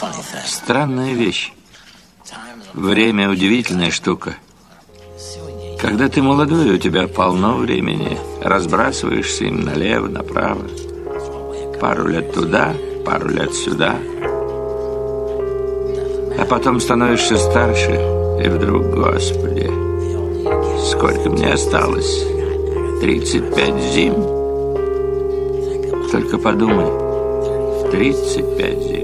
Странная вещь. Время – удивительная штука. Когда ты молодой, у тебя полно времени. Разбрасываешься им налево, направо. Пару лет туда, пару лет сюда. А потом становишься старше, и вдруг, Господи, сколько мне осталось? 35 зим? Только подумай, 35 зим.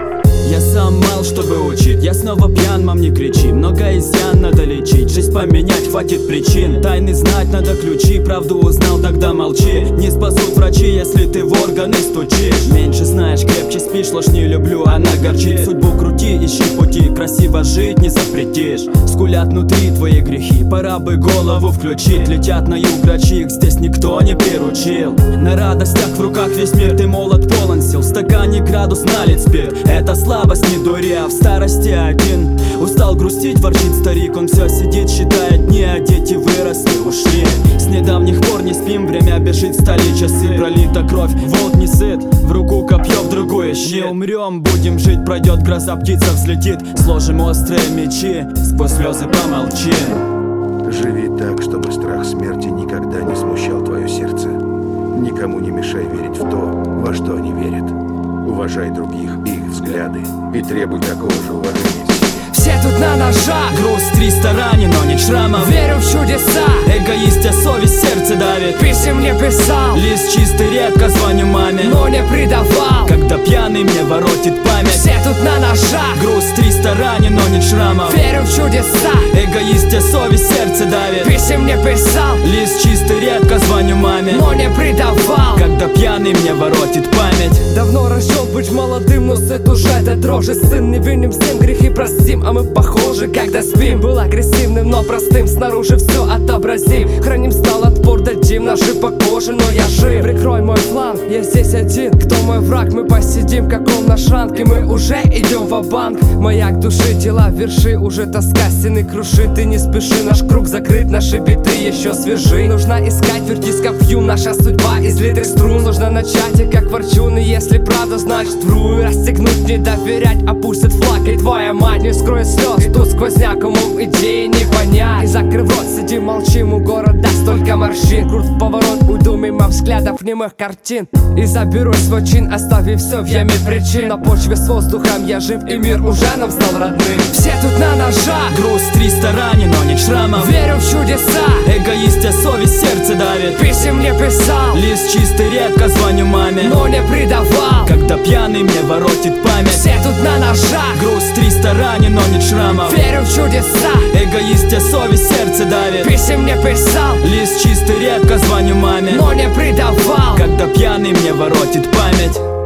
Я сам мал, чтобы учить. Я снова пьян, мам, не кричи. Много изъян надо лечить. Жизнь поменять, хватит причин. Тайны знать надо ключи. Правду узнал, тогда молчи. Не спасут врачи, если ты в органы стучишь. Меньше знаешь, крепче спишь. Ложь не люблю, она горчит. Судьбу крути, ищи пути. Красиво жить не запретишь. Скулят внутри твои грехи. Пора бы голову включить. Летят на юг грачи, их здесь никто не приручил. На радостях в руках весь мир. Ты молод, полон сил. В стакане градус налит спирт. Это слабость, не дури, а в старости один. Устал грустить, ворчит старик. Он все сидит, считает дни, а дети выросли, ушли. С недавних пор не спим, время бежит, стали часы. Пролита кровь, волк не сыт. В руку копье, в другую щит. Не умрем, будем жить, пройдет гроза, птица взлетит. Сложим острые мечи, сквозь слезы помолчи. Живи так, чтобы страх смерти никогда не смущал твое сердце. Никому не мешай верить в то, во что они верят. Уважай других и их взгляды и требуй такого же уважения к себе. Все тут на ножах. Груз 300 ранен, но нет шрамов. Верю в чудеса. Эгоист, а совесть сердце давит. Писем не писал. Лист чистый, редко звоню маме, но не предавал. Когда пьяный мне воротит память. Все тут на ножах. Груз 300 ранен, но нет шрамов. Верю в чудеса. Эгоист, а совесть сердце давит. Писем не писал. Лист чистый, редко звоню маме, но не предавал. Когда пьяный мне воротит память. Давно решил быть молодым, но сыт уже до дрожи. Сын невинным, всем грехи простим, а мы похожи, когда спим. Был агрессивным, но простым, снаружи все отобразим. Храним стал отпор, дадим ножи по коже, но я жив. Прикрой мой фланг, я здесь один. Кто мой враг, мы посидим, как он наш ранг. И мы уже идем ва-банк. Маяк души, дела верши, уже тоска стены крушит. Ты не спеши, наш круг закрыт, наши биты еще свежи. Нужно искать, вертись копью, наша судьба из литры струн. Нужно начать, и как ворчун, и если правда, значит вру. И расстегнуть, не доверять, опустит флаг. И твоя мать не скроет слез, тут сквозняк, умом идеи не понять. И закрыв рот, сидим, молчим, у города столько морщин. Крут в поворот, уйду мимо взглядов немых картин. И заберу свой чин, оставив все в яме причин. На почве с воздухом я жив, и мир уже нам стал родным. Все тут на ножах. Груз 300 ранен, но нет шрамов. Верю в чудеса. Эгоист, а совесть сердце давит. Писем не писал. Лист чистый, редко звоню маме, но не предавал. Когда пьяный мне воротит память. Все тут на ножах. Груз 300 ранен, но нет шрамов. Верю в чудеса. Эгоист, а совесть сердце давит. Писем не писал. Лист чистый, редко звоню маме, но не предавал. Когда пьяный мне воротит память.